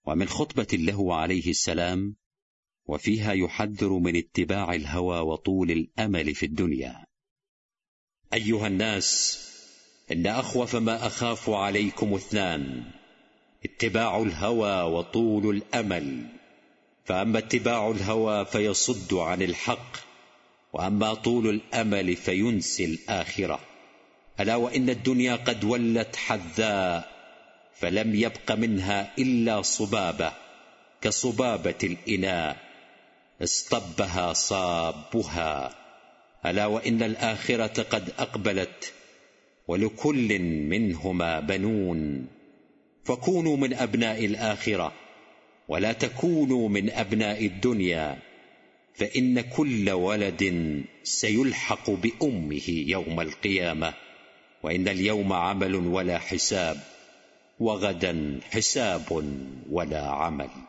ومن خطبة له عليه السلام، وفيها يحذر من اتباع الهوى وطول الأمل في الدنيا: أيها الناس، إن أخوف ما أخاف عليكم اثنان: اتباع الهوى وطول الأمل. فأما اتباع الهوى فيصد عن الحق، وأما طول الأمل فينسي الآخرة. ألا وإن الدنيا قد ولت حذاء، فلم يبق منها إلا صبابة كصبابة الإناء اصطبها صابها. ألا وإن الآخرة قد أقبلت، ولكل منهما بنون. فكونوا من أبناء الآخرة، ولا تكونوا من أبناء الدنيا، فإن كل ولد سيلحق بأمه يوم القيامة. وإن اليوم عمل ولا حساب، وغدا حساب ولا عمل.